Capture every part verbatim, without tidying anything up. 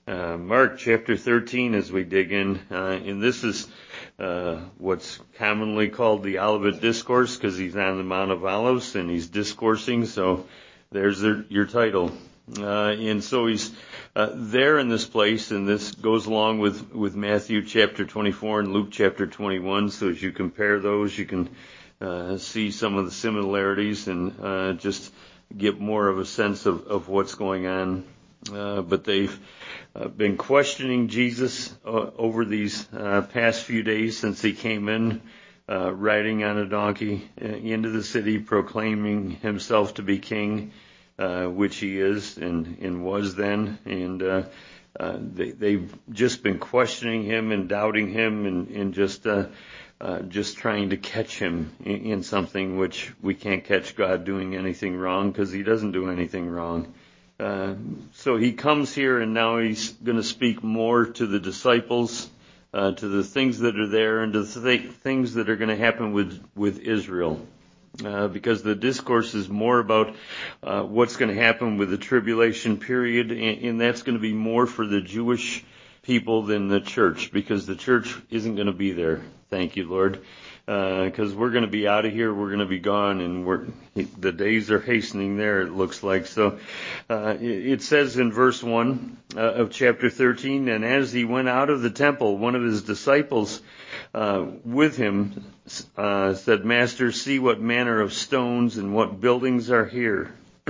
uh, Mark chapter thirteen as we dig in. Uh, and this is uh, what's commonly called the Olivet Discourse because he's on the Mount of Olives and he's discoursing. So there's their, your title. Uh, and so he's uh, there in this place, and this goes along with, with Matthew chapter twenty-four and Luke chapter twenty-one. So as you compare those, you can uh, see some of the similarities and uh, just get more of a sense of, of what's going on. Uh, but they've uh, been questioning Jesus uh, over these uh, past few days since he came in, uh, riding on a donkey uh, into the city, proclaiming himself to be king. Uh, which he is and, and was then, and uh, uh, they, they've just been questioning him and doubting him and, and just uh, uh, just trying to catch him in, in something which we can't catch God doing anything wrong because he doesn't do anything wrong. Uh, so he comes here and now he's going to speak more to the disciples, uh, to the things that are there and to the th- things that are going to happen with, with Israel. Uh, because the discourse is more about uh, what's going to happen with the tribulation period, and, and that's going to be more for the Jewish people than the church, because the church isn't going to be there. Thank you, Lord, because uh, we're going to be out of here, we're going to be gone, and we're, the days are hastening there, it looks like. So uh, it, it says in verse one uh, of chapter thirteen, and as he went out of the temple, one of his disciples uh, with him uh, said, Master, see what manner of stones and what buildings are here.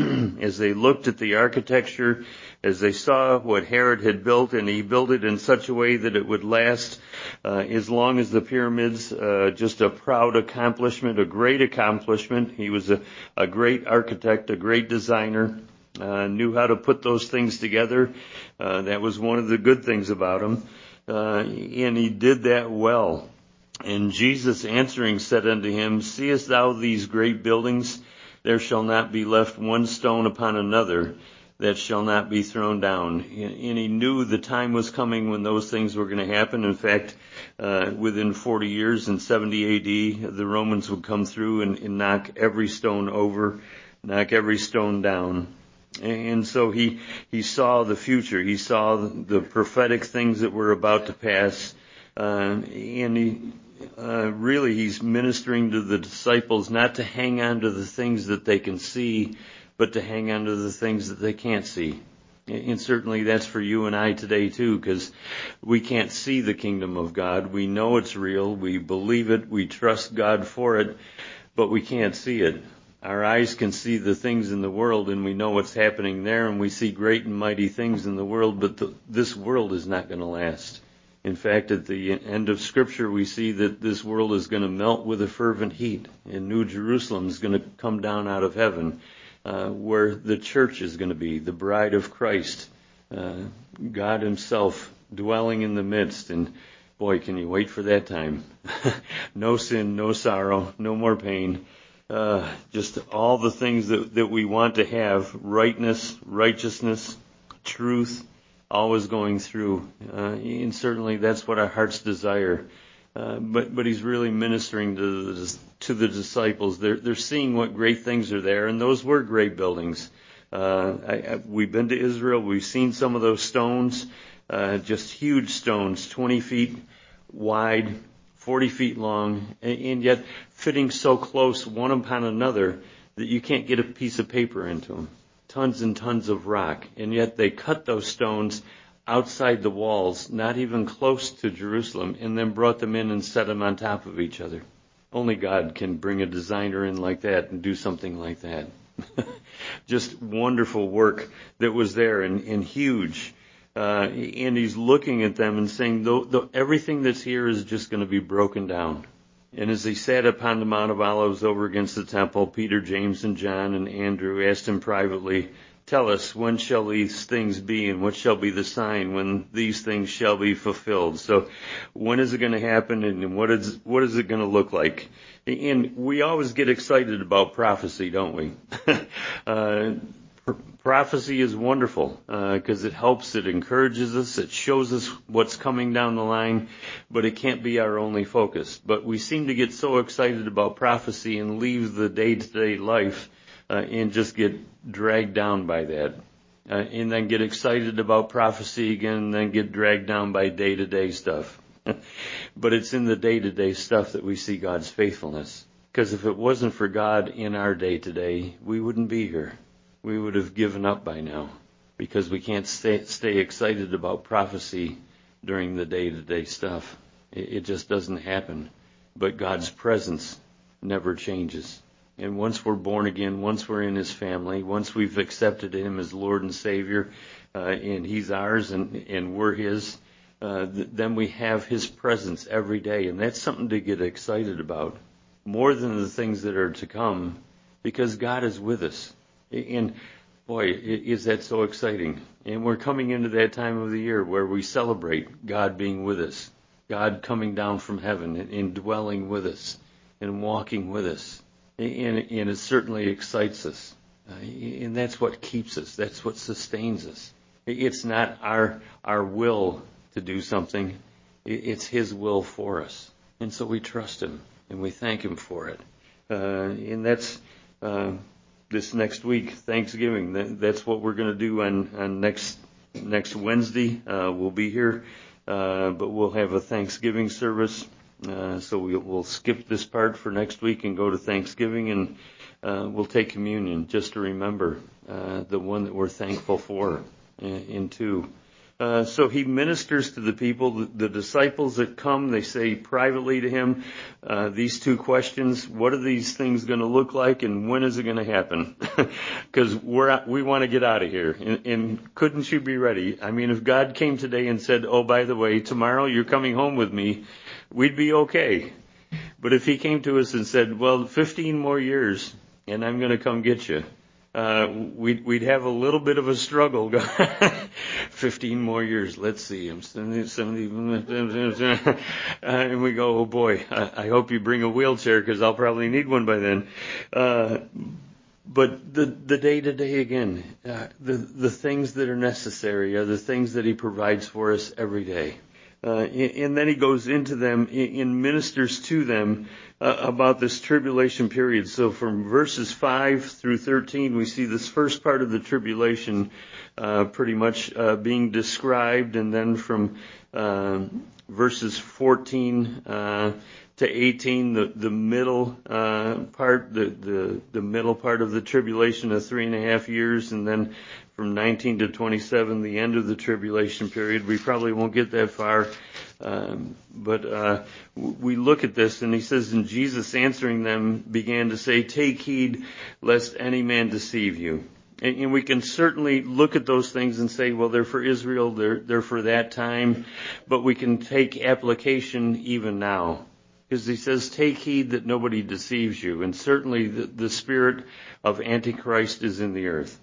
As they looked at the architecture, as they saw what Herod had built, and he built it in such a way that it would last uh, as long as the pyramids, uh, just a proud accomplishment, a great accomplishment. He was a, a great architect, a great designer, uh, knew how to put those things together. Uh, that was one of the good things about him, uh, and he did that well. And Jesus answering said unto him, Seest thou these great buildings? There shall not be left one stone upon another that shall not be thrown down. And he knew the time was coming when those things were going to happen. In fact, uh, within forty years, in seventy A D, the Romans would come through and, and knock every stone over, knock every stone down. And so he, he saw the future. He saw the prophetic things that were about to pass. Uh, and he, Uh, really, he's ministering to the disciples not to hang on to the things that they can see, but to hang on to the things that they can't see. And certainly that's for you and I today too, because we can't see the kingdom of God. We know it's real. We believe it. We trust God for it, but we can't see it. Our eyes can see the things in the world, and we know what's happening there, and we see great and mighty things in the world, but the, this world is not going to last. In fact, at the end of Scripture, we see that this world is going to melt with a fervent heat, and New Jerusalem is going to come down out of heaven, uh, where the church is going to be, the bride of Christ, uh, God himself dwelling in the midst. And boy, can you wait for that time. No sin, no sorrow, no more pain. Uh, just all the things that, that we want to have, rightness, righteousness, truth, always going through, uh, and certainly that's what our hearts desire. Uh, but but he's really ministering to the, to the disciples. They're they're seeing what great things are there, and those were great buildings. Uh, I, I, we've been to Israel. We've seen some of those stones, uh, just huge stones, twenty feet wide, forty feet long, and, and yet fitting so close one upon another that you can't get a piece of paper into them. Tons and tons of rock, and yet they cut those stones outside the walls, not even close to Jerusalem, and then brought them in and set them on top of each other. Only God can bring a designer in like that and do something like that. Just wonderful work that was there, and, and huge. Uh, and he's looking at them and saying, though, though everything that's here is just going to be broken down. And as they sat upon the Mount of Olives over against the temple, Peter, James, and John, and Andrew asked him privately, Tell us, when shall these things be, and what shall be the sign when these things shall be fulfilled? So when is it going to happen, and what is what is it going to look like? And we always get excited about prophecy, don't we? uh, Prophecy is wonderful because uh, it helps, it encourages us, it shows us what's coming down the line, but it can't be our only focus. But we seem to get so excited about prophecy and leave the day-to-day life uh, and just get dragged down by that. uh, and then get excited about prophecy again, and then get dragged down by day-to-day stuff. But it's in the day-to-day stuff that we see God's faithfulness. Because if it wasn't for God in our day-to-day, we wouldn't be here. We would have given up by now. Because we can't stay, stay excited about prophecy during the day-to-day stuff. It, it just doesn't happen. But God's presence never changes. And once we're born again, once we're in His family, once we've accepted Him as Lord and Savior, uh, and He's ours and, and we're His, uh, th- then we have His presence every day. And that's something to get excited about. More than the things that are to come, because God is with us. And boy, is that so exciting. And we're coming into that time of the year where we celebrate God being with us, God coming down from heaven and, and dwelling with us and walking with us. And, and it certainly excites us. Uh, and that's what keeps us. That's what sustains us. It's not our our will to do something. It's His will for us. And so we trust Him and we thank Him for it. Uh, and that's uh, this next week, Thanksgiving. That, that's what we're going to do on, on next next Wednesday. Uh, we'll be here, uh, but we'll have a Thanksgiving service. Uh, so we'll, we'll skip this part for next week and go to Thanksgiving, and uh, we'll take communion just to remember uh, the one that we're thankful for in, in two. Uh, so He ministers to the people, the, the disciples that come, they say privately to Him, uh, these two questions: what are these things going to look like, and when is it going to happen? Because we're we want to get out of here, and, and couldn't you be ready? I mean, if God came today and said, oh, by the way, tomorrow you're coming home with me, we'd be okay. But if He came to us and said, well, fifteen more years, and I'm going to come get you, Uh, we'd, we'd have a little bit of a struggle. Fifteen more years, let's see. I'm seventy, uh, and we go, oh boy, I, I hope you bring a wheelchair because I'll probably need one by then. Uh, but the the day to day again, uh, the the things that are necessary are the things that He provides for us every day. Uh, and then He goes into them and ministers to them uh, about this tribulation period. So from verses five through thirteen, we see this first part of the tribulation uh, pretty much uh, being described. And then from uh, verses fourteen uh, to eighteen, the, the middle uh, part, the, the, the middle part of the tribulation of three and a half years. And then from nineteen to twenty-seven, the end of the tribulation period. We probably won't get that far. Um, but uh, we look at this, and He says, and Jesus answering them began to say, take heed lest any man deceive you. And, and we can certainly look at those things and say, well, they're for Israel, they're, they're for that time. But we can take application even now. Because He says, take heed that nobody deceives you. And certainly the, the spirit of Antichrist is in the earth.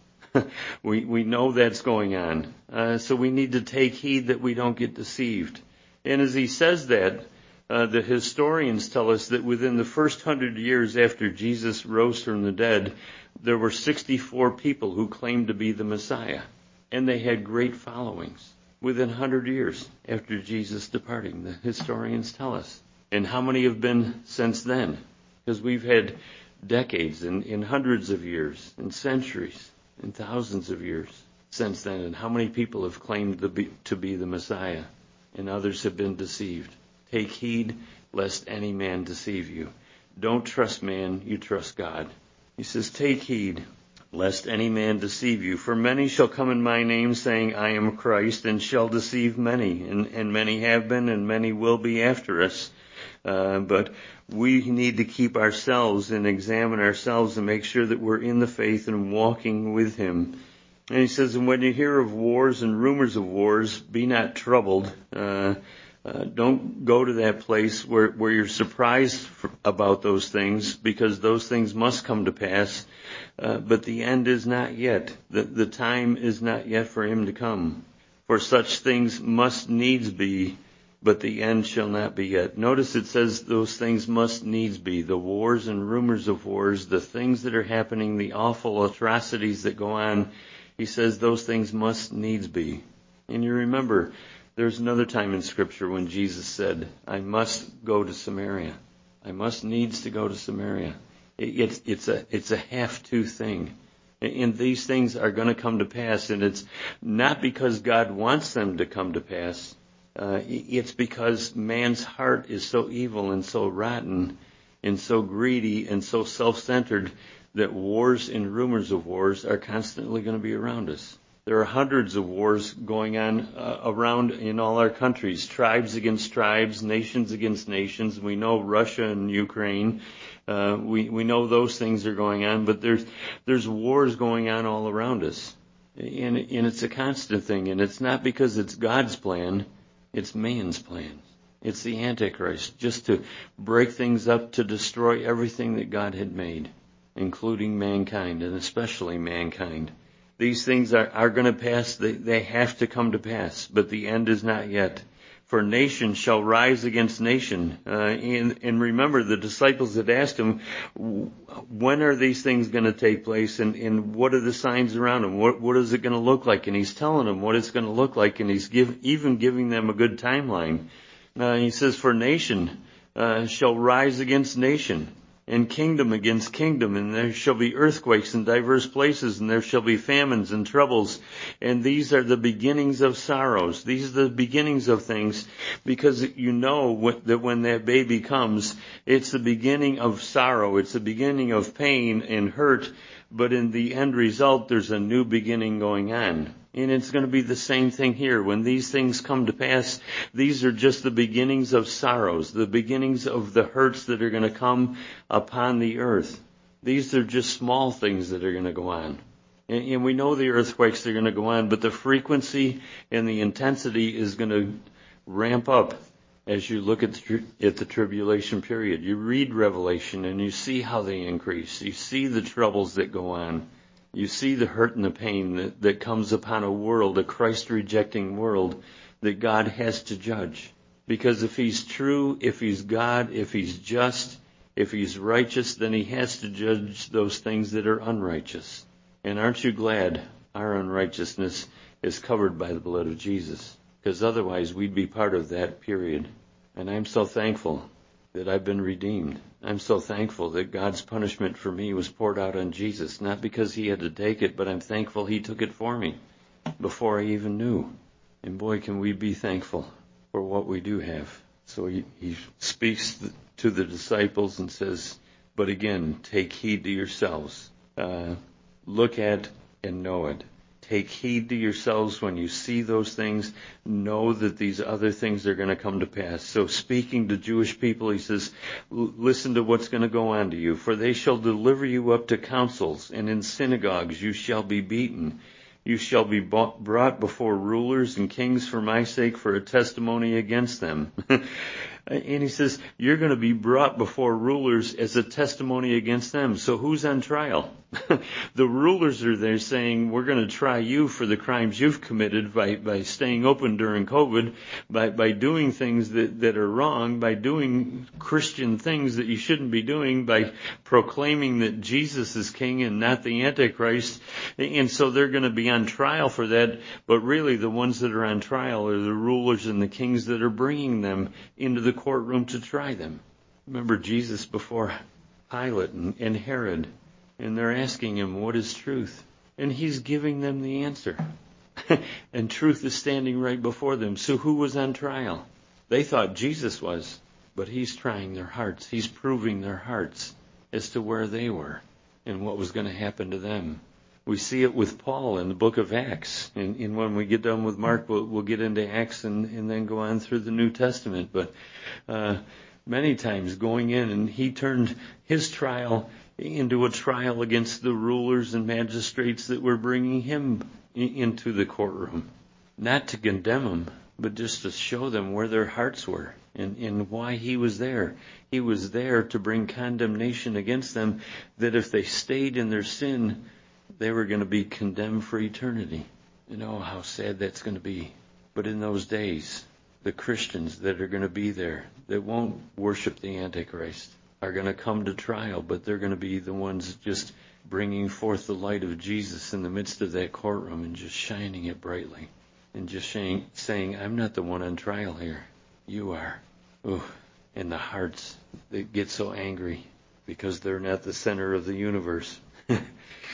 we we know that's going on. Uh, so we need to take heed that we don't get deceived. And as He says that, uh, the historians tell us that within the first hundred years after Jesus rose from the dead, there were sixty-four people who claimed to be the Messiah. And they had great followings within one hundred years after Jesus departing, the historians tell us. And how many have been since then? Because we've had decades and, and hundreds of years and centuries and thousands of years since then. And how many people have claimed to be, to be the Messiah, and others have been deceived. Take heed lest any man deceive you. Don't trust man, you trust God. He says, take heed lest any man deceive you. For many shall come in my name, saying, I am Christ, and shall deceive many. And, and many have been, and many will be after us. Uh, but we need to keep ourselves and examine ourselves and make sure that we're in the faith and walking with Him. And He says, and when you hear of wars and rumors of wars, be not troubled. Uh, uh, don't go to that place where, where you're surprised for, about those things, because those things must come to pass. Uh, but the end is not yet. The, the time is not yet for Him to come. For such things must needs be, but the end shall not be yet. Notice it says those things must needs be. The wars and rumors of wars, the things that are happening, the awful atrocities that go on. He says those things must needs be. And you remember, there's another time in Scripture when Jesus said, I must go to Samaria. I must needs to go to Samaria. It, it's, it's a, it's a have-to thing. And these things are going to come to pass, and it's not because God wants them to come to pass. Uh, it's because man's heart is so evil and so rotten and so greedy and so self-centered that wars and rumors of wars are constantly going to be around us. There are hundreds of wars going on uh, around in all our countries, tribes against tribes, nations against nations. We know Russia and Ukraine. Uh, we, we know those things are going on, but there's, there's wars going on all around us. And, and it's a constant thing, and it's not because it's God's plan, it's man's plan. It's the Antichrist, just to break things up, to destroy everything that God had made, including mankind, and especially mankind. These things are, are going to pass. They, they have to come to pass, but the end is not yet. For nation shall rise against nation. Uh, and, and remember, the disciples had asked him, when are these things going to take place, and, and what are the signs around them? What, what is it going to look like? And he's telling them what it's going to look like, and he's give, even giving them a good timeline. Uh, he says, for nation uh, shall rise against nation, and kingdom against kingdom, and there shall be earthquakes in diverse places, and there shall be famines and troubles. And these are the beginnings of sorrows. These are the beginnings of things, because you know that when that baby comes, it's the beginning of sorrow. It's the beginning of pain and hurt, but in the end result, there's a new beginning going on. And it's going to be the same thing here. When these things come to pass, these are just the beginnings of sorrows, the beginnings of the hurts that are going to come upon the earth. These are just small things that are going to go on. And, and we know the earthquakes are going to go on, but the frequency and the intensity is going to ramp up as you look at the, at the tribulation period. You read Revelation and you see how they increase. You see the troubles that go on. You see the hurt and the pain that, that comes upon a world, a Christ-rejecting world, that God has to judge. Because if He's true, if He's God, if He's just, if He's righteous, then He has to judge those things that are unrighteous. And aren't you glad our unrighteousness is covered by the blood of Jesus? Because otherwise we'd be part of that period. And I'm so thankful that I've been redeemed. I'm so thankful that God's punishment for me was poured out on Jesus, not because He had to take it, but I'm thankful He took it for me before I even knew. And boy, can we be thankful for what we do have. So he, he speaks to the disciples and says, but again, take heed to yourselves. Uh, look at and know it. Take heed to yourselves when you see those things. Know that these other things are going to come to pass. So speaking to Jewish people, he says, listen to what's going to go on to you. For they shall deliver you up to councils, and in synagogues you shall be beaten. You shall be brought before rulers and kings for my sake, for a testimony against them. And he says, you're going to be brought before rulers as a testimony against them. So who's on trial? The rulers are there saying, we're going to try you for the crimes you've committed by, by staying open during COVID, by, by doing things that, that are wrong, by doing Christian things that you shouldn't be doing, by proclaiming that Jesus is king and not the Antichrist. And so they're going to be on trial for that. But really the ones that are on trial are the rulers and the kings that are bringing them into the courtroom to try them. Remember Jesus before Pilate and, and Herod, and they're asking him, what is truth? And he's giving them the answer. And truth is standing right before them. So who was on trial? They thought Jesus was, but he's trying their hearts. He's proving their hearts as to where they were and what was going to happen to them. We see it with Paul in the book of Acts. And, and when we get done with Mark, we'll, we'll get into Acts and, and then go on through the New Testament. But uh, many times going in, and he turned his trial into a trial against the rulers and magistrates that were bringing him into the courtroom. Not to condemn them, but just to show them where their hearts were and, and why he was there. He was there to bring condemnation against them, that if they stayed in their sin, they were going to be condemned for eternity. You know how sad that's going to be. But in those days, the Christians that are going to be there, that won't worship the Antichrist, are going to come to trial, but they're going to be the ones just bringing forth the light of Jesus in the midst of that courtroom and just shining it brightly and just saying, saying I'm not the one on trial here. You are. Ooh. And the hearts that get so angry because they're not the center of the universe.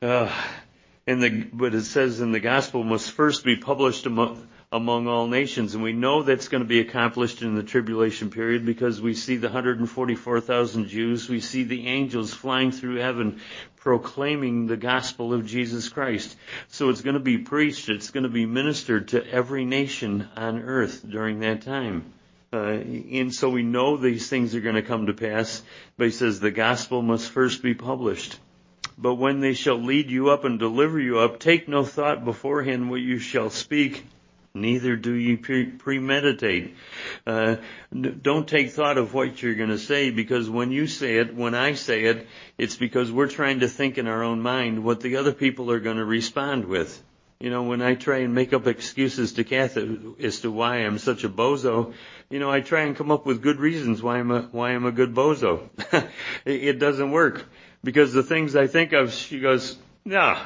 Uh, and the, but it says, in the gospel must first be published among, among all nations. And we know that's going to be accomplished in the tribulation period because we see the one hundred forty-four thousand Jews. We see the angels flying through heaven proclaiming the gospel of Jesus Christ. So it's going to be preached. It's going to be ministered to every nation on earth during that time. Uh, and so we know these things are going to come to pass. But he says the gospel must first be published. But when they shall lead you up and deliver you up, take no thought beforehand what you shall speak, neither do ye pre- premeditate. Uh, don't take thought of what you're going to say, because when you say it, when I say it, it's because we're trying to think in our own mind what the other people are going to respond with. You know, when I try and make up excuses to Kathy as to why I'm such a bozo, you know, I try and come up with good reasons why I'm a, why I'm a good bozo. it, it doesn't work. Because the things I think of, she goes, no,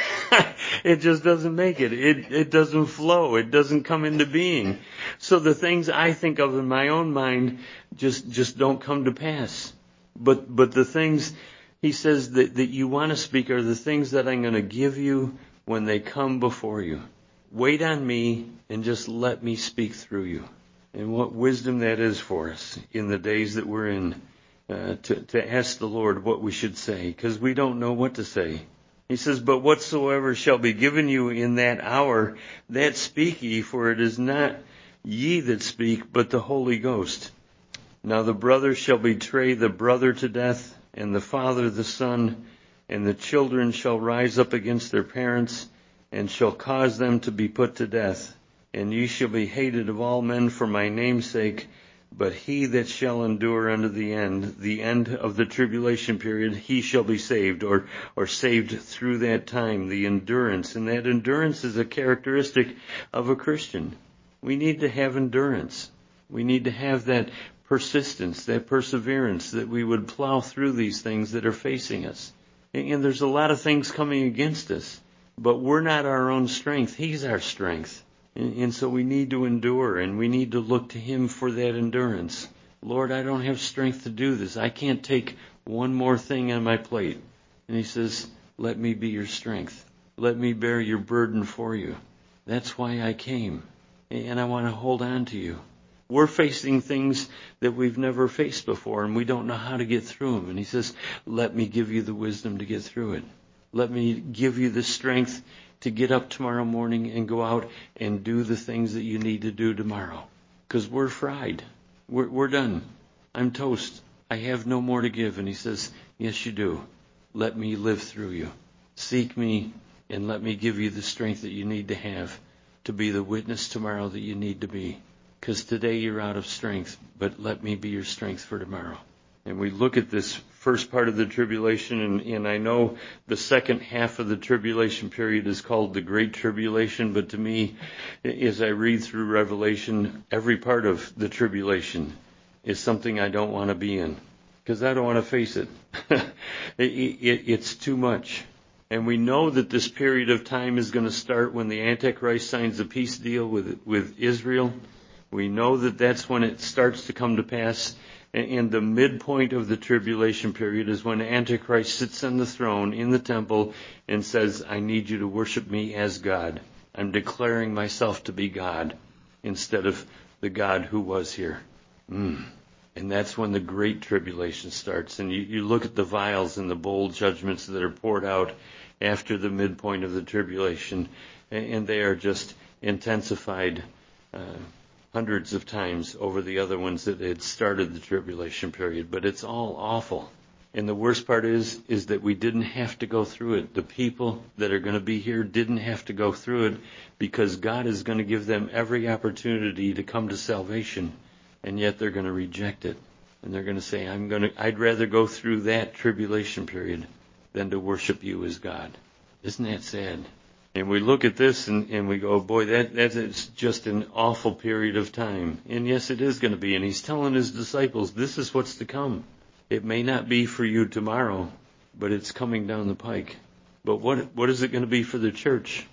it just doesn't make it. It, it doesn't flow. It doesn't come into being. So the things I think of in my own mind just, just don't come to pass. But, but the things he says that, that you want to speak are the things that I'm going to give you when they come before you. Wait on me and just let me speak through you. And what wisdom that is for us in the days that we're in. Uh, to, to ask the Lord what we should say, because we don't know what to say. He says, but whatsoever shall be given you in that hour, that speak ye, for it is not ye that speak, but the Holy Ghost. Now the brother shall betray the brother to death, and the father the son, and the children shall rise up against their parents, and shall cause them to be put to death. And ye shall be hated of all men for my name's sake. But he that shall endure unto the end, the end of the tribulation period, he shall be saved, or, or saved through that time, the endurance. And that endurance is a characteristic of a Christian. We need to have endurance. We need to have that persistence, that perseverance, that we would plow through these things that are facing us. And, and there's a lot of things coming against us, but we're not our own strength. He's our strength. And so we need to endure, and we need to look to him for that endurance. Lord, I don't have strength to do this. I can't take one more thing on my plate. And he says, let me be your strength. Let me bear your burden for you. That's why I came. And I want to hold on to you. We're facing things that we've never faced before, and we don't know how to get through them. And he says, let me give you the wisdom to get through it. Let me give you the strength to get up tomorrow morning and go out and do the things that you need to do tomorrow. Because we're fried. We're, we're done. I'm toast. I have no more to give. And he says, yes, you do. Let me live through you. Seek me and let me give you the strength that you need to have to be the witness tomorrow that you need to be. Because today you're out of strength, but let me be your strength for tomorrow. And we look at this first part of the tribulation, and, and I know the second half of the tribulation period is called the Great Tribulation, but to me, as I read through Revelation, every part of the tribulation is something I don't want to be in, because I don't want to face it. it, it. It's too much. And we know that this period of time is going to start when the Antichrist signs a peace deal with, with Israel. We know that that's when it starts to come to pass. And the midpoint of the tribulation period is when Antichrist sits on the throne in the temple and says, I need you to worship me as God. I'm declaring myself to be God instead of the God who was here. Mm. And that's when the great tribulation starts. And you, you look at the vials and the bold judgments that are poured out after the midpoint of the tribulation, and they are just intensified uh, hundreds of times over the other ones that had started the tribulation period. But it's all awful. And the worst part is, is that we didn't have to go through it. The people that are going to be here didn't have to go through it because God is going to give them every opportunity to come to salvation. And yet they're going to reject it. And they're going to say, I'm going to, I'd rather go through that tribulation period than to worship you as God. Isn't that sad? And we look at this and, and we go, boy, that, that is just an awful period of time. And yes, it is going to be. And he's telling his disciples, this is what's to come. It may not be for you tomorrow, but it's coming down the pike. But what what is it going to be for the church?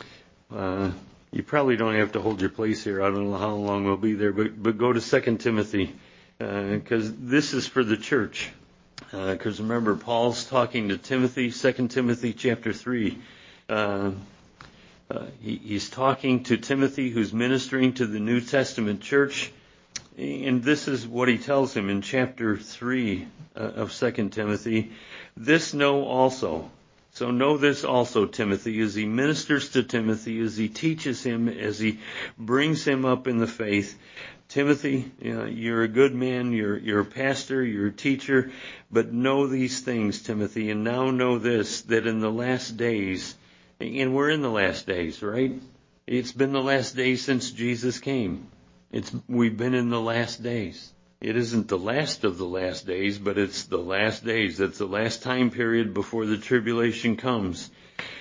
Uh, you probably don't have to hold your place here. I don't know how long we'll be there, but, but go to Second Timothy, because uh, this is for the church. Because uh, remember, Paul's talking to Timothy, Second Timothy chapter three. Uh, uh, he, he's talking to Timothy, who's ministering to the New Testament church. And this is what he tells him in chapter three uh, of Second Timothy. This know also. So know this also, Timothy, as he ministers to Timothy, as he teaches him, as he brings him up in the faith. Timothy, you know, you're a good man, you're, you're a pastor, you're a teacher, but know these things, Timothy, and now know this, that in the last days, and we're in the last days, right? It's been the last days since Jesus came. It's, we've been in the last days. It isn't the last of the last days, but it's the last days. It's the last time period before the tribulation comes.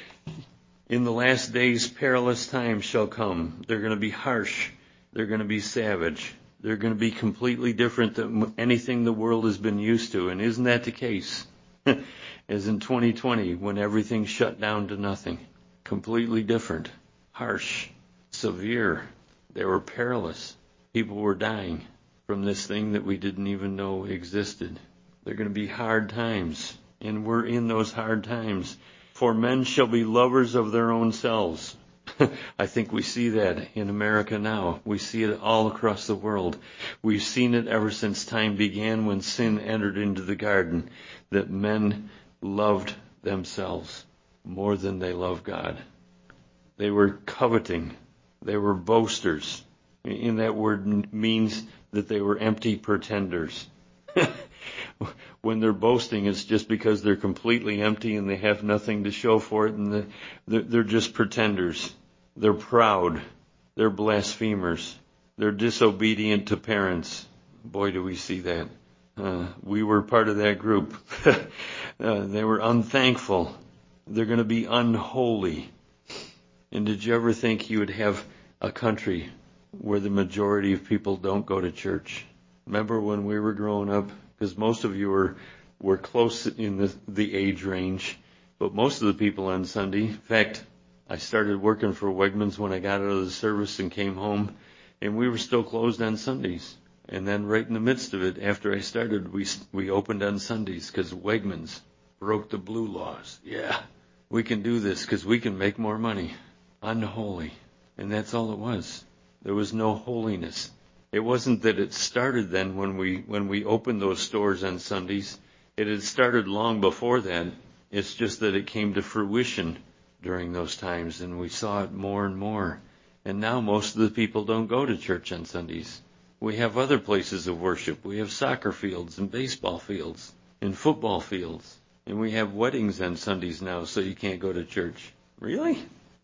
In the last days, perilous times shall come. They're going to be harsh. They're going to be savage. They're going to be completely different than anything the world has been used to. And isn't that the case? As in twenty twenty, when everything shut down to nothing. Completely different. Harsh. Severe. They were perilous. People were dying from this thing that we didn't even know existed. They're going to be hard times, and we're in those hard times. For men shall be lovers of their own selves. I think we see that in America now. We see it all across the world. We've seen it ever since time began, when sin entered into the garden, that men loved themselves more than they loved God. They were coveting. They were boasters. And that word means that they were empty pretenders. When they're boasting, it's just because they're completely empty and they have nothing to show for it, and the, they're just pretenders. They're proud. They're blasphemers. They're disobedient to parents. Boy, do we see that. Uh, we were part of that group. uh, they were unthankful. They're going to be unholy. And did you ever think you would have a country where the majority of people don't go to church? Remember when we were growing up? Because most of you were, were close in the, the age range. But most of the people on Sunday, in fact, I started working for Wegmans when I got out of the service and came home, and we were still closed on Sundays. And then right in the midst of it, after I started, we we opened on Sundays because Wegmans broke the blue laws. Yeah, we can do this because we can make more money. Unholy. And that's all it was. There was no holiness. It wasn't that it started then when we when we opened those stores on Sundays. It had started long before that. It's just that it came to fruition during those times, and we saw it more and more. And now most of the people don't go to church on Sundays. We have other places of worship. We have soccer fields and baseball fields and football fields. And we have weddings on Sundays now, so you can't go to church. Really?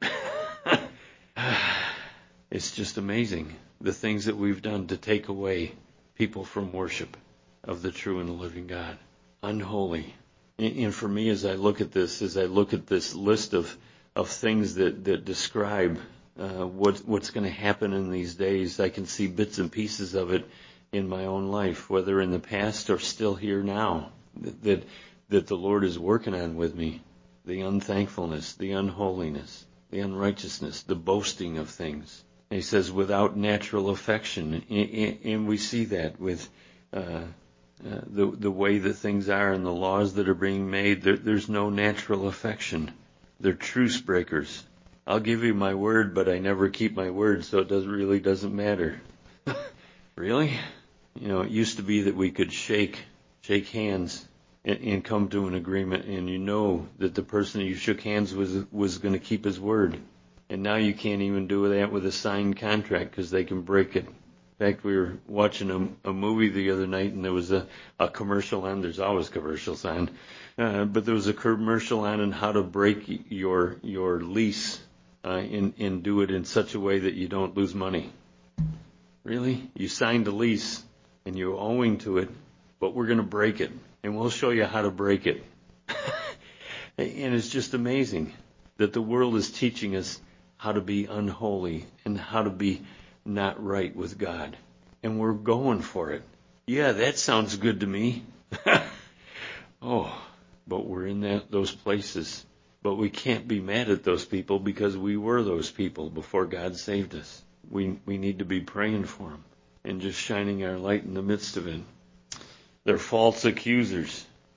It's just amazing, the things that we've done to take away people from worship of the true and the living God. Unholy. And for me, as I look at this, as I look at this list of, of things that, that describe uh, what, what's going to happen in these days, I can see bits and pieces of it in my own life, whether in the past or still here now, that, that, that the Lord is working on with me. The unthankfulness, the unholiness, the unrighteousness, the boasting of things. He says, without natural affection. And we see that with uh, uh, the the way that things are and the laws that are being made. There, there's no natural affection. They're truce breakers. I'll give you my word, but I never keep my word, so it does really doesn't matter. Really? You know, it used to be that we could shake shake hands and, and come to an agreement, and you know that the person you shook hands with was going to keep his word. And now you can't even do that with a signed contract because they can break it. In fact, we were watching a, a movie the other night, and there was a, a commercial on. There's always commercials on. Uh, but there was a commercial on on how to break your your lease uh, and, and do it in such a way that you don't lose money. Really? You signed a lease, and you're owing to it, but we're going to break it, and we'll show you how to break it. And it's just amazing that the world is teaching us how to be unholy and how to be not right with God. And we're going for it. Yeah, that sounds good to me. Oh, but we're in that, those places. But we can't be mad at those people because we were those people before God saved us. We we need to be praying for them and just shining our light in the midst of it. They're false accusers.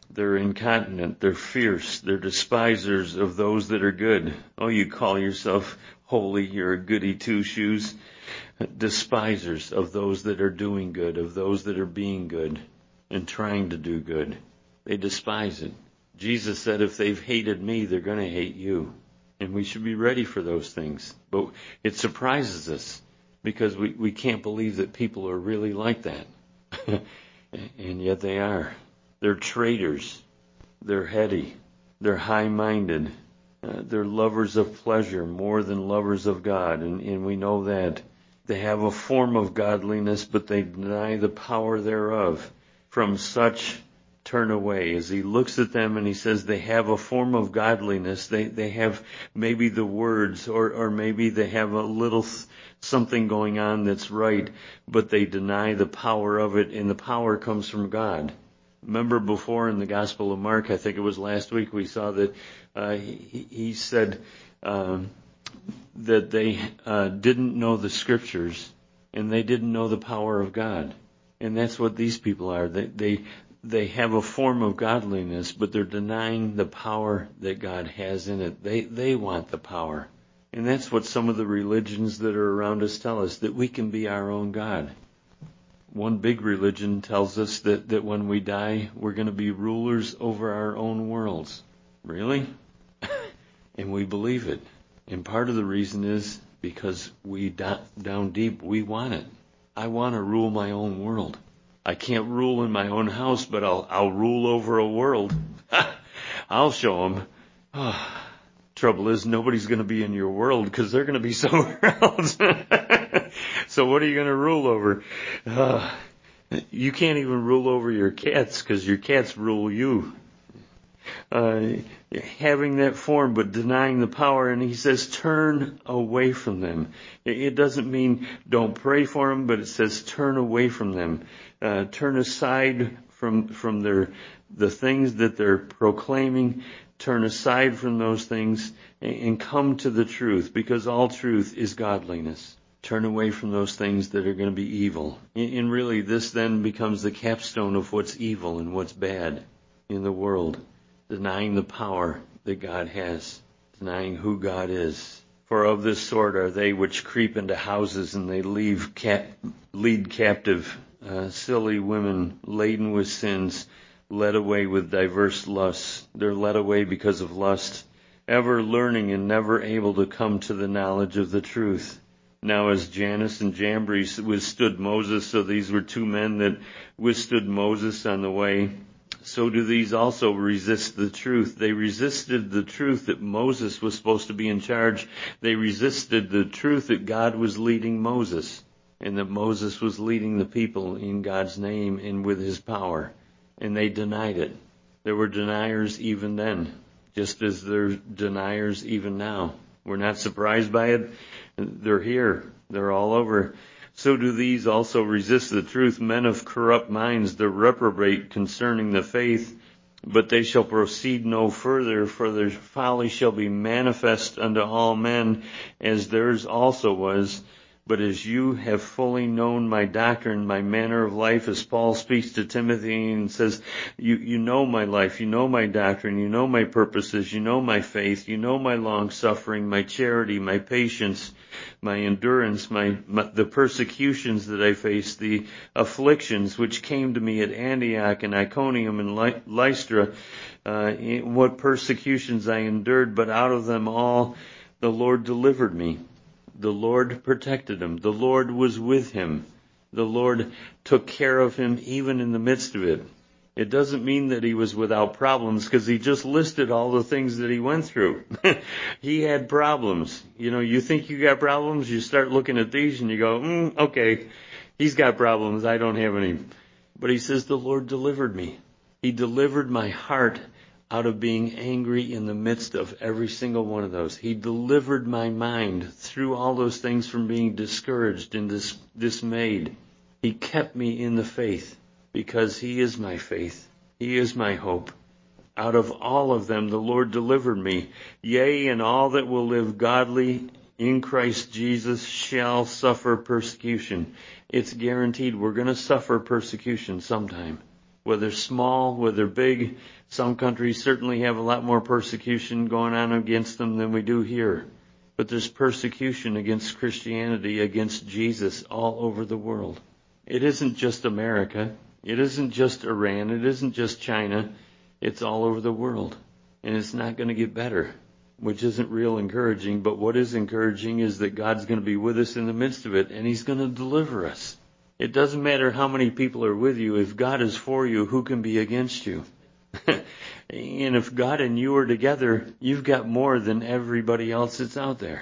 They're incontinent. They're fierce. They're despisers of those that are good. Oh, you call yourself holy. You're a goody two-shoes. Despisers of those that are doing good, of those that are being good and trying to do good. They despise it. Jesus said if they've hated me, they're going to hate you. And we should be ready for those things. But it surprises us because we, we can't believe that people are really like that. And yet they are. They're traitors. They're heady. They're high-minded. Uh, they're lovers of pleasure more than lovers of God. And, and we know that. They have a form of godliness, but they deny the power thereof. From such turn away. As he looks at them and he says they have a form of godliness, they, they have maybe the words or, or maybe they have a little th- something going on that's right, but they deny the power of it, and the power comes from God. Remember before in the Gospel of Mark, I think it was last week, we saw that uh, he, he said um, that they uh, didn't know the Scriptures and they didn't know the power of God. And that's what these people are. They, they they have a form of godliness, but they're denying the power that God has in it. They they want the power. And that's what some of the religions that are around us tell us, that we can be our own God. One big religion tells us that, that when we die, we're going to be rulers over our own worlds. Really? And we believe it. And part of the reason is because we do, down deep, we want it. I want to rule my own world. I can't rule in my own house, but I'll I'll rule over a world. I'll show them. Oh, trouble is, nobody's going to be in your world because they're going to be somewhere else. So what are you going to rule over? Uh, you can't even rule over your cats because your cats rule you. Uh, having that form but denying the power, and he says turn away from them. It doesn't mean don't pray for them, but it says turn away from them. Uh, turn aside from from their the things that they're proclaiming. Turn aside from those things and, and come to the truth, because all truth is godliness. Turn away from those things that are going to be evil. And, and really, this then becomes the capstone of what's evil and what's bad in the world. Denying the power that God has, denying who God is. For of this sort are they which creep into houses, and they leave cap- lead captive uh, silly women laden with sins, led away with diverse lusts. They're led away because of lust, ever learning and never able to come to the knowledge of the truth. Now as Jannes and Jambres withstood Moses, so these were two men that withstood Moses on the way, so do these also resist the truth. They resisted the truth that Moses was supposed to be in charge. They resisted the truth that God was leading Moses, and that Moses was leading the people in God's name and with his power. And they denied it. There were deniers even then, just as there are deniers even now. We're not surprised by it. They're here. They're all over. So do these also resist the truth, men of corrupt minds, that reprobate concerning the faith. But they shall proceed no further, for their folly shall be manifest unto all men, as theirs also was. But as you have fully known my doctrine, my manner of life, as Paul speaks to Timothy and says, you, you know my life, you know my doctrine, you know my purposes, you know my faith, you know my long suffering, my charity, my patience, my endurance, my, my the persecutions that I faced, the afflictions which came to me at Antioch and Iconium and Ly- Lystra, uh, what persecutions I endured, but out of them all the Lord delivered me. The Lord protected him. The Lord was with him. The Lord took care of him even in the midst of it. It doesn't mean that he was without problems, because he just listed all the things that he went through. He had problems. You know, you think you got problems, you start looking at these and you go, mm, okay, he's got problems, I don't have any. But he says, the Lord delivered me. He delivered my heart out of being angry in the midst of every single one of those. He delivered my mind through all those things from being discouraged and dis- dismayed. He kept me in the faith, because he is my faith. He is my hope. Out of all of them the Lord delivered me. Yea, and all that will live godly in Christ Jesus shall suffer persecution. It's guaranteed we're going to suffer persecution sometime. whether small, whether big. Some countries certainly have a lot more persecution going on against them than we do here. But there's persecution against Christianity, against Jesus all over the world. It isn't just America. It isn't just Iran. It isn't just China. It's all over the world. And it's not going to get better, which isn't real encouraging. But what is encouraging is that God's going to be with us in the midst of it, and He's going to deliver us. It doesn't matter how many people are with you. If God is for you, who can be against you? And if God and you are together, you've got more than everybody else that's out there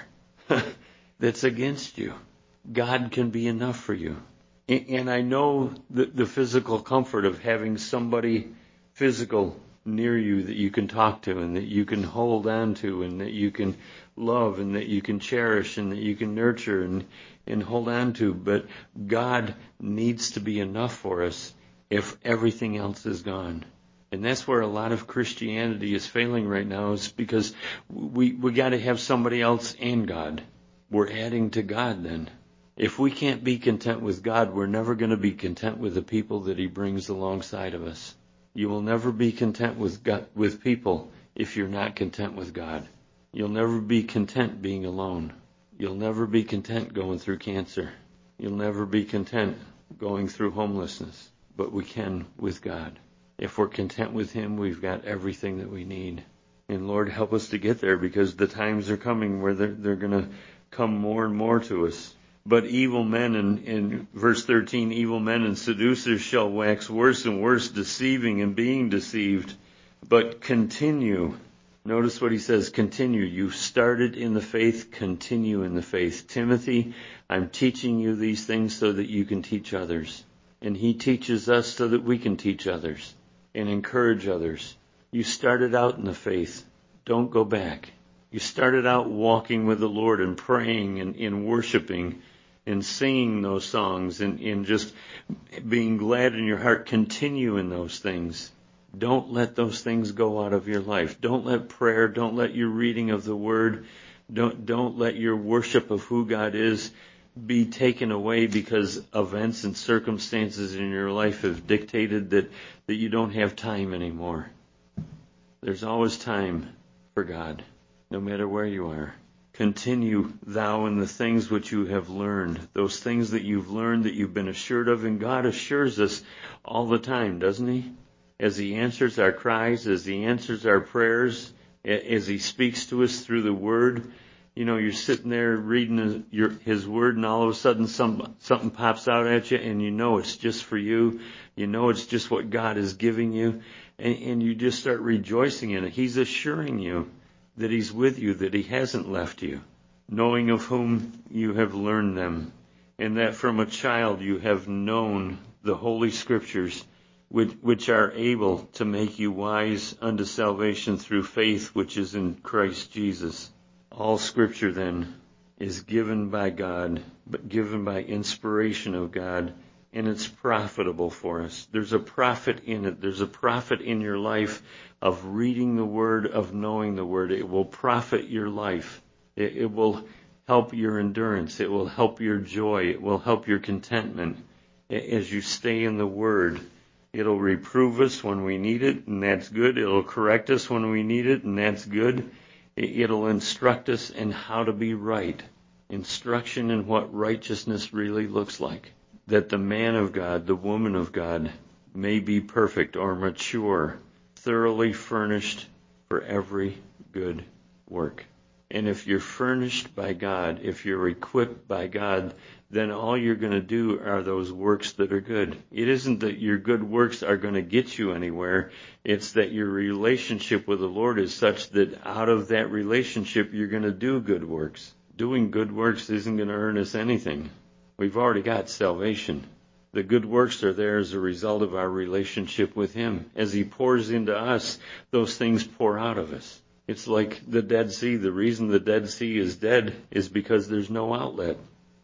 that's against you. God can be enough for you. And I know the, the physical comfort of having somebody physical near you that you can talk to and that you can hold on to and that you can love and that you can cherish and that you can nurture and, and hold on to. But God needs to be enough for us if everything else is gone. And that's where a lot of Christianity is failing right now, is because we, we got to have somebody else and God. We're adding to God then. If we can't be content with God, we're never going to be content with the people that He brings alongside of us. You will never be content with God, with people if you're not content with God. You'll never be content being alone. You'll never be content going through cancer. You'll never be content going through homelessness. But we can with God. If we're content with Him, we've got everything that we need. And Lord, help us to get there, because the times are coming where they're, they're going to come more and more to us. But evil men, in, in verse thirteen, evil men and seducers shall wax worse and worse, deceiving and being deceived. But continue. Notice what he says, continue. You've started in the faith, continue in the faith. Timothy, I'm teaching you these things so that you can teach others. And he teaches us so that we can teach others and encourage others. You started out in the faith. Don't go back. You started out walking with the Lord and praying and, and worshiping and singing those songs and, and just being glad in your heart. Continue in those things. Don't let those things go out of your life. Don't let prayer, don't let your reading of the Word, don't, don't let your worship of who God is be taken away because events and circumstances in your life have dictated that, that you don't have time anymore. There's always time for God, no matter where you are. Continue thou in the things which you have learned, those things that you've learned that you've been assured of, and God assures us all the time, doesn't He? As He answers our cries, as He answers our prayers, as He speaks to us through the Word. You know, you're sitting there reading his, your, his Word, and all of a sudden some, something pops out at you, and you know it's just for you. You know it's just what God is giving you, and, and you just start rejoicing in it. He's assuring you that He's with you, that He hasn't left you, knowing of whom you have learned them, and that from a child you have known the Holy Scriptures, which, which are able to make you wise unto salvation through faith which is in Christ Jesus. All Scripture, then, is given by God, but given by inspiration of God, and it's profitable for us. There's a profit in it. There's a profit in your life of reading the Word, of knowing the Word. It will profit your life. It, it will help your endurance. It will help your joy. It will help your contentment as you stay in the Word. It'll reprove us when we need it, and that's good. It'll correct us when we need it, and that's good. It'll instruct us in how to be right. Instruction in what righteousness really looks like. That the man of God, the woman of God, may be perfect or mature, thoroughly furnished for every good work. And if you're furnished by God, if you're equipped by God, then all you're going to do are those works that are good. It isn't that your good works are going to get you anywhere. It's that your relationship with the Lord is such that out of that relationship, you're going to do good works. Doing good works isn't going to earn us anything. We've already got salvation. The good works are there as a result of our relationship with Him. As He pours into us, those things pour out of us. It's like the Dead Sea. The reason the Dead Sea is dead is because there's no outlet.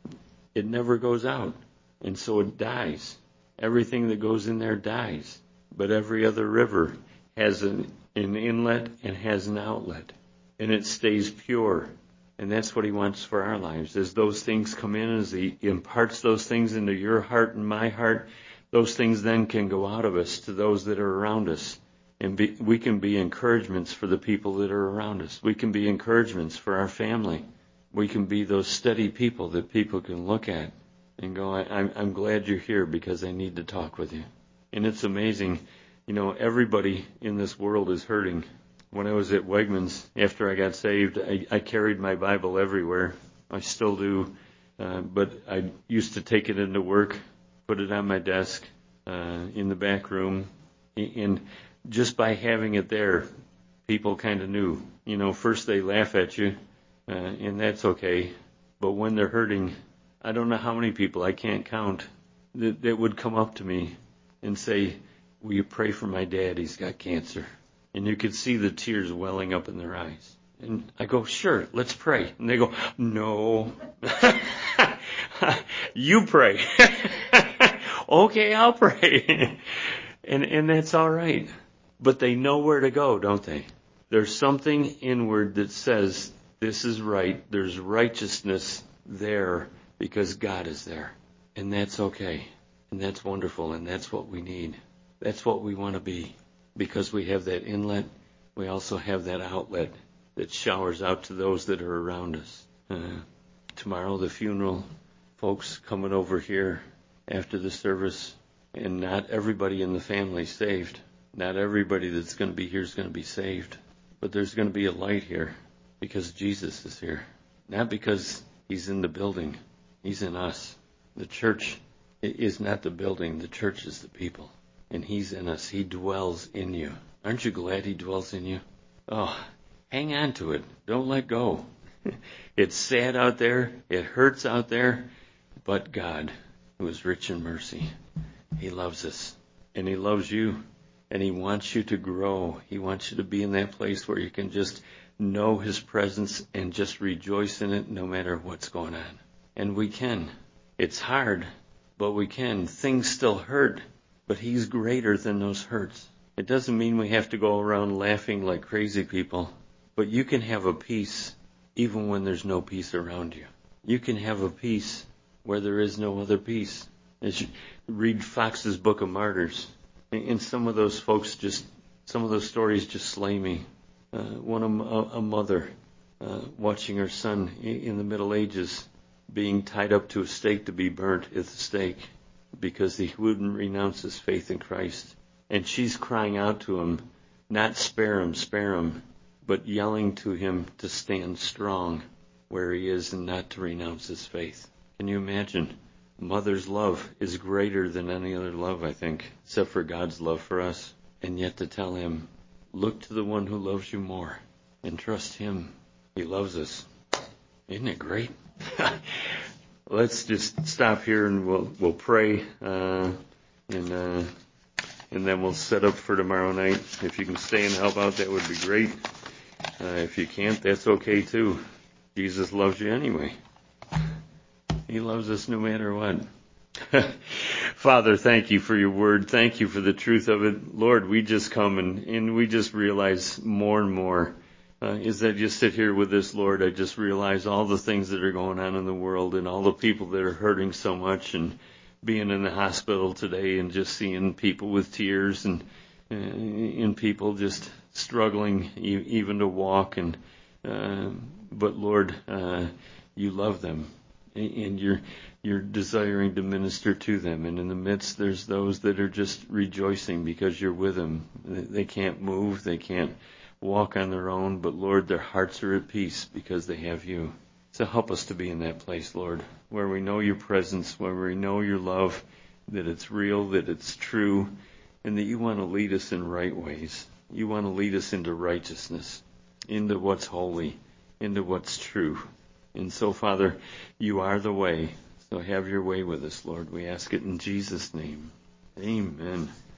It never goes out, and so it dies. Everything that goes in there dies. But every other river has an, an inlet and has an outlet, and it stays pure. And that's what He wants for our lives. As those things come in, as He imparts those things into your heart and my heart, those things then can go out of us to those that are around us. And be, we can be encouragements for the people that are around us. We can be encouragements for our family. We can be those steady people that people can look at and go, I, I'm, I'm glad you're here because I need to talk with you. And it's amazing. You know, everybody in this world is hurting. When I was at Wegmans, after I got saved, I, I carried my Bible everywhere. I still do. Uh, but I used to take it into work, put it on my desk, uh, in the back room. And just by having it there, people kind of knew. You know, first they laugh at you, uh, and that's okay. But when they're hurting, I don't know how many people, I can't count, that, that would come up to me and say, will you pray for my dad? He's got cancer. And you could see the tears welling up in their eyes. And I go, sure, let's pray. And they go, no. You pray. Okay, I'll pray. and and that's all right. But they know where to go, don't they? There's something inward that says this is right. There's righteousness there because God is there. And that's okay. And that's wonderful. And that's what we need. That's what we want to be. Because we have that inlet, we also have that outlet that showers out to those that are around us. Uh, tomorrow, the funeral, folks coming over here after the service, and not everybody in the family saved. Not everybody that's going to be here is going to be saved. But there's going to be a light here because Jesus is here. Not because he's in the building. He's in us. The church is not the building. The church is the people. And he's in us. He dwells in you. Aren't you glad he dwells in you? Oh, hang on to it. Don't let go. It's sad out there. It hurts out there. But God, who is rich in mercy, he loves us. And he loves you. And he wants you to grow. He wants you to be in that place where you can just know his presence and just rejoice in it no matter what's going on. And we can. It's hard, but we can. Things still hurt. But he's greater than those hurts. It doesn't mean we have to go around laughing like crazy people. But you can have a peace even when there's no peace around you. You can have a peace where there is no other peace. As you read Fox's Book of Martyrs, and some of those folks just, some of those stories just slay me. Uh, one of a, a mother uh, watching her son in the Middle Ages being tied up to a stake to be burnt at the stake, because he wouldn't renounce his faith in Christ. And she's crying out to him, not spare him, spare him, but yelling to him to stand strong where he is and not to renounce his faith. Can you imagine? Mother's love is greater than any other love, I think, except for God's love for us. And yet to tell him, look to the one who loves you more and trust him. He loves us. Isn't it great? Let's just stop here and we'll we'll pray, uh, and uh, and then we'll set up for tomorrow night. If you can stay and help out, that would be great. Uh, if you can't, that's okay too. Jesus loves you anyway. He loves us no matter what. Father, thank you for your word. Thank you for the truth of it. Lord, we just come and, and we just realize more and more Uh, is that you sit here with this, Lord, I just realize all the things that are going on in the world and all the people that are hurting so much, and being in the hospital today and just seeing people with tears and uh, and people just struggling e- even to walk. And uh, but Lord, uh, you love them, and you're you're desiring to minister to them. And in the midst, there's those that are just rejoicing because you're with them. They can't move, they can't walk on their own, but Lord, their hearts are at peace because they have you. So help us to be in that place, Lord, where we know your presence, where we know your love, that it's real, that it's true, and that you want to lead us in right ways. You want to lead us into righteousness, into what's holy, into what's true. And so, Father, you are the way. So have your way with us, Lord. We ask it in Jesus' name. Amen.